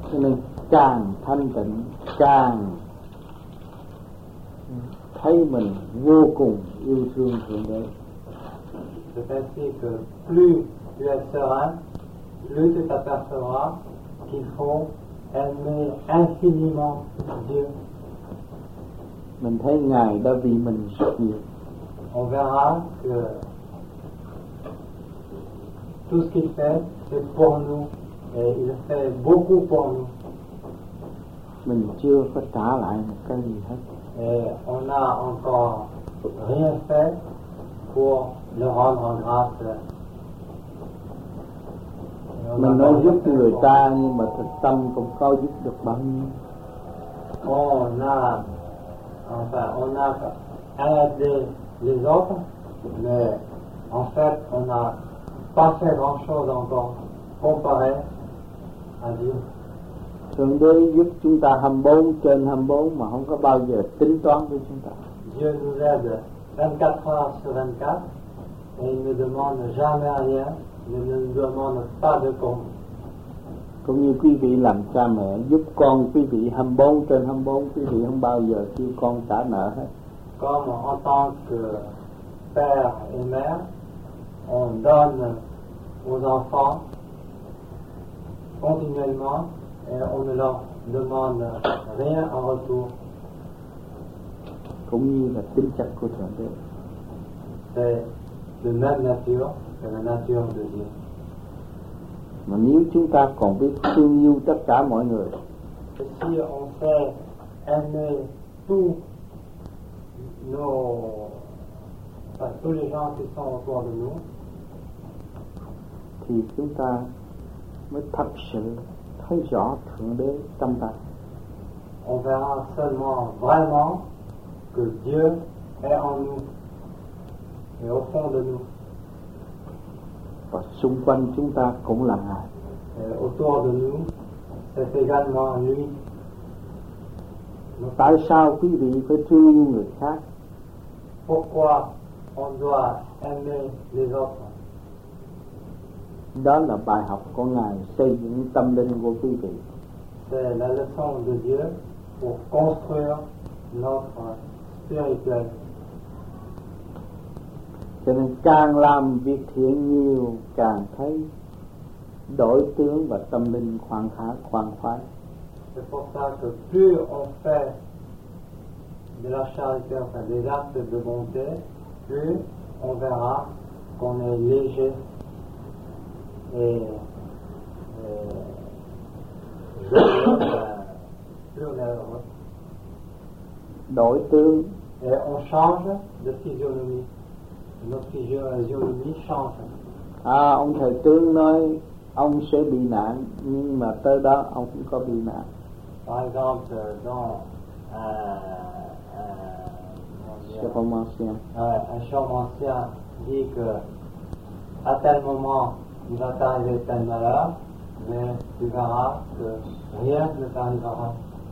Cho nên càng thanh tịnh càng thấy mình vô cùng yêu thương Thượng Đế. C'est ainsi que plus tu es serein, plus tu t'apercevras qu'il faut aimer infiniment Dieu. Mình thấy Ngài đã vì mình rất nhiều. On verra que tout ce qu'il fait, c'est pour nous, et il fait beaucoup pour nous. Mình chưa có trả lại một cái gì hết. Et on n'a encore rien fait pour le rendre grâce. Mình nói giúp người ta nhưng mà thực tâm cũng có giúp được bao nhiêu. On a aidé les autres, mais en fait on n'a pas fait grand chose encore comparé à Dieu. Thượng Đế giúp chúng ta 24/24 mà không có bao giờ tính toán với chúng ta. Dieu nous aide 24 heures sur 24 et il ne demande jamais rien, il ne nous demande pas de compte. Cũng như quý vị làm cha mẹ giúp con quý vị 24/24, quý vị không bao giờ kêu con trả nợ hết. Comme en tant que père et mère, on donne aux enfants continuellement et on ne leur demande rien en retour. Cũng như là tính chất của Thượng Đế. C'est de même nature que la nature de Dieu. Mà nếu chúng ta còn biết thương yêu tất cả mọi người, Et si on sait aimer tous les gens qui sont autour de nous, thì chúng ta mới thật sự thấy rõ Thượng Đế trong ta. on verra seulement vraiment que Dieu est en nous et au fond de nous. Và xung quanh chúng ta cũng là Ngài. Et autour de nous, c'est également lui. Tại sao quý vị phải thương yêu người khác? Pourquoi on doit aimer les autres? Đó là bài học của Ngài xây dựng tâm linh của quý vị. C'est la leçon de Dieu pour construire notre spirituel. Cho nên càng làm việc thiện nhiều càng thấy đổi tướng và tâm linh khoan khoái. C'est pour ça que plus on fait de la charité, enfin des actes de bonté, plus on verra qu'on est léger et plus on est heureux. Đổi tướng. Et on change de physionomie. Notre physionomie change. Ông thầy tướng nói ông sẽ bị nạn, nhưng mà tới đó ông cũng có bị nạn. Par exemple, dans un chirurgien dit que à tel moment il va t'arriver tel malheur, mais tu verras que rien ne t'arrivera.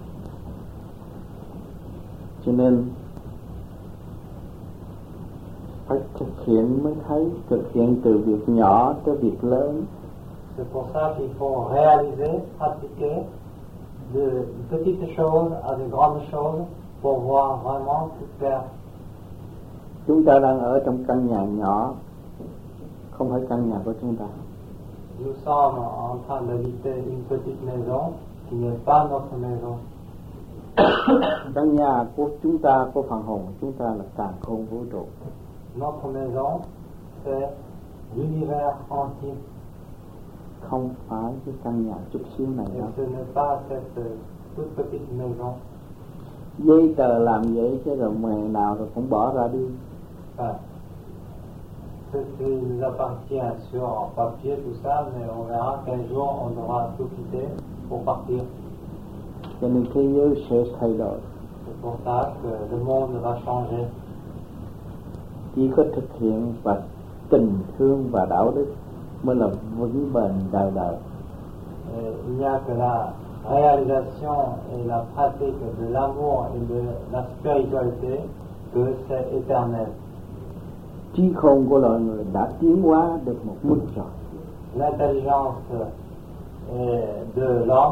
Cho nên phải thực hiện mới thấy, thực hiện từ việc nhỏ tới việc lớn. C'est pour ça qu'il faut réaliser, pratiquer de petites choses à de grandes choses pour voir vraiment tout clair. Chúng ta đang ở trong căn nhà nhỏ, không phải căn nhà của chúng ta. Nous sommes en train d'habiter une petite maison qui n'est pas notre maison. Căn nhà của chúng ta, của phần hồn của chúng ta là càn khôn vũ trụ. Notre maison, c'est l'univers entier. Không phải cái căn nhà chút xíu này đâu. Et ce n'est pas cette toute petite maison. Giấy tờ làm vậy chứ rồi ngày nào rồi cũng bỏ ra đi. Enfin, ce qui nous appartient sur papier, tout ça, mais on verra qu'un jour on aura tout quitté pour partir. Cho nên thế giới sẽ thay đổi. C'est pour ça que le monde va changer. Chỉ có thực hiện và tình thương và đạo đức mới là vững bền đời đời. Il n'y a que la réalisation et la pratique de l'amour et de la spiritualité que c'est éternel. Trí khôn của loài người đã tiến hóa được một mức rồi. L'intelligence de l'homme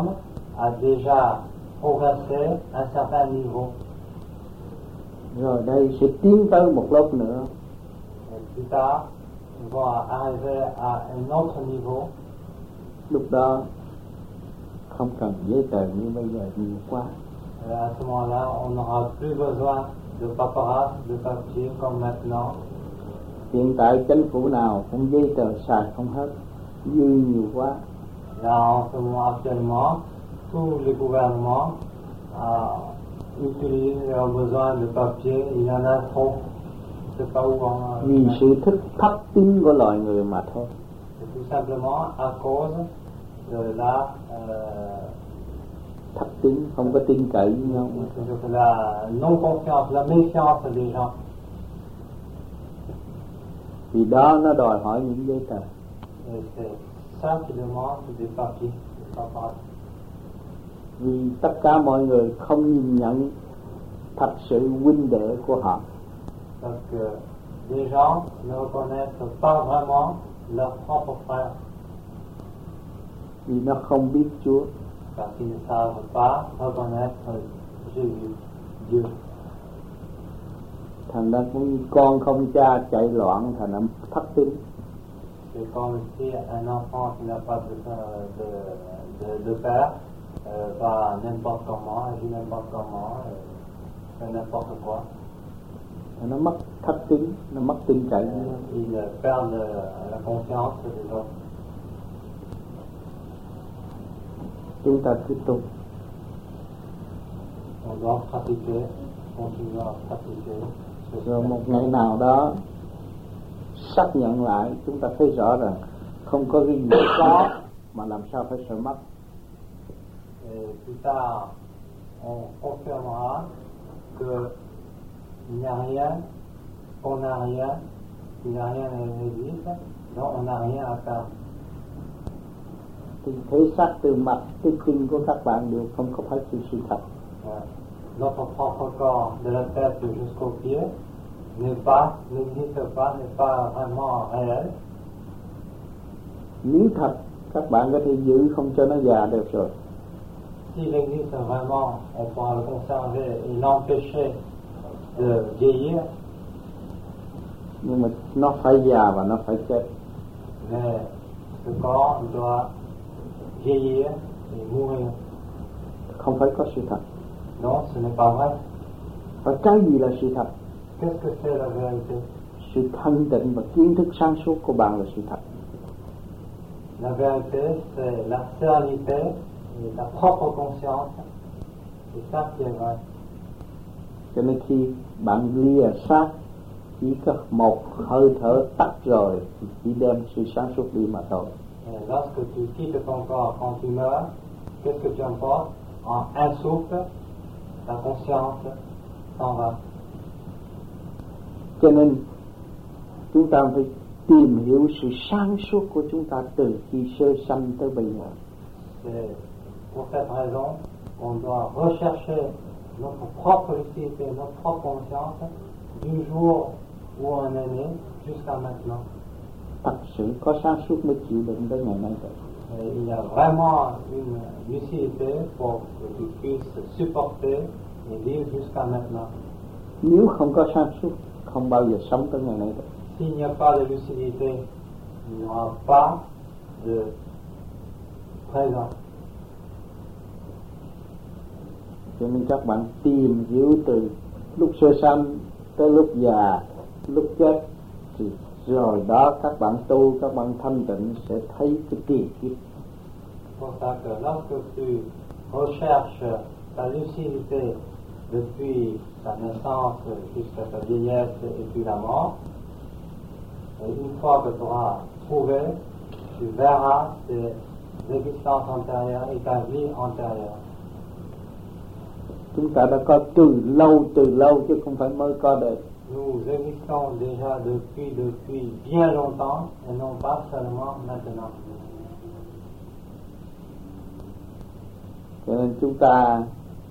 a déjà progressé à un certain niveau. Rồi đây sẽ tiến tới một lớp nữa. Et plus tard, ils vont arriver à un autre niveau. Lúc đó không cần giấy tờ như bây giờ nhiều quá. Et à ce moment-là, on n'aura plus besoin de paperasse, de papier comme maintenant. Hiện tại chính phủ nào cũng giấy tờ xài không hết, dư nhiều quá. Là en ce moment actuellement, tous les gouvernements utilisent leurs besoins de papier, il y en a trop. Je sais pas où on... Vì sự thích thấp tín của loài người mà thôi. C'est tout simplement à cause de la thấp tín, không có tin cậy với nhau. La non confiance, la méfiance des gens. Vì đó nó đòi hỏi những giấy tờ. Et c'est ça qui demande des papiers, des paperasses. Vì tất cả mọi người không nhìn nhận thật sự huynh đệ của họ. Parce que les gens ne reconnaissent pas vraiment leur propre frère. Vì nó không biết Chúa. Parce qu'ils ne savent pas reconnaître Jésus, Dieu. Thành ra cũng con không cha chạy loạn thành nó thất tín. C'est comme si un enfant qui n'a pas de père va n'importe comment, agit n'importe comment, fait n'importe quoi. Nó mất thất tín, nó mất tin cậy. Il perd la confiance des autres. Chúng ta tiếp tục. On doit pratiquer, continuer à pratiquer. Rồi một ngày nào đó xác nhận lại, chúng ta thấy rõ rằng không có cái gì có mà làm sao phải sợ mất. Et plus tard, on confirmera que il n'y a rien, qu'on n'a rien, qu'il n'y a rien n'existe, donc on n'a rien à perdre. Thì thể xác từ mặt tới chân của các bạn đều không có phải sự thật. Notre propre corps, de la tête jusqu'aux pieds, n'existe pas, n'est pas vraiment réel. Nếu thật, các bạn có thể giữ không cho nó già được rồi. S'il existe vraiment, on pourra le conserver et l'empêcher de vieillir. Nhưng mà nó phải già và nó phải chết. Mais ce corps doit vieillir et mourir. Không phải có sự thật. Non, ce n'est pas vrai. Và cái gì là sự thật? Qu'est-ce que c'est la vérité? Sự thanh tịnh và kiến thức sáng suốt của bạn là sự thật. La vérité, c'est la sérénité et ta propre conscience. C'est ça qui est vrai. Cho nên khi bạn lìa xác, chỉ có một hơi thở tắt rồi thì chỉ đem sự sáng suốt đi mà thôi. Et lorsque tu quittes ton corps, quand tu meurs, qu'est-ce que tu emportes? En un souffle, ta conscience s'en va. Cho nên chúng ta phải tìm hiểu sự sáng suốt của chúng ta từ khi sơ sanh tới bây giờ. C'est pour cette raison qu'on doit rechercher notre propre lucidité, notre propre conscience du jour où on est né jusqu'à maintenant. Thật sự có sáng suốt mới chịu đựng tới ngày nay được. Et il y a vraiment une lucidité pour que tu puisses supporter et vivre jusqu'à maintenant. Nếu không có sáng suốt, không bao giờ sống tới ngày nay được. S'il n'y a pas de lucidité, il n'y aura pas de présent. Cho nên các bạn tìm hiểu từ lúc sơ sanh tới lúc già, lúc chết, thì rồi đó các bạn tu, các bạn thanh tịnh sẽ thấy cái tiền kiếp. C'est pour ça que lorsque tu recherches ta lucidité depuis ta naissance jusqu'à ta vieillesse et puis la mort, et une fois que tu auras trouvé, tu verras tes existences antérieures et ta vie antérieure. Chúng ta đã có từ lâu chứ không phải mới có được. Nous existons déjà depuis bien longtemps et non pas seulement maintenant. Cho nên chúng ta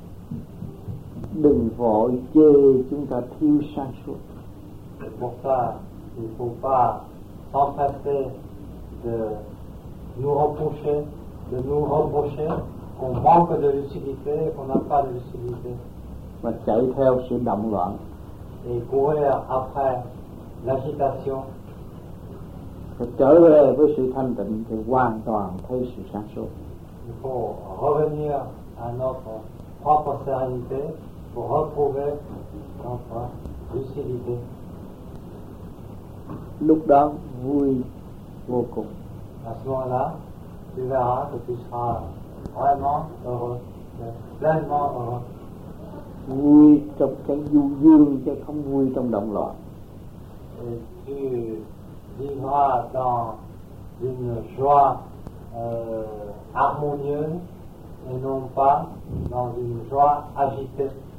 đừng vội chê chúng ta thiếu sáng suốt. C'est pour ça qu'il ne faut pas s'empresser de nous reprocher qu'on manque de lucidité et qu'on n'a pas de lucidité. Và chạy theo sự động loạn. Et courir après l'agitation. Và trở về với sự thanh tịnh thì hoàn toàn thấy sự sáng suốt. Il faut revenir à notre propre sérénité pour retrouver notre lucidité. Lúc đó vui vô cùng. À ce moment-là, tu verras que tu seras vraiment heureux, pleinement heureux. Vui trong cái du dương chứ không vui trong động loạn. Et tu vivras dans une joie harmonieuse et non pas dans une joie agitée.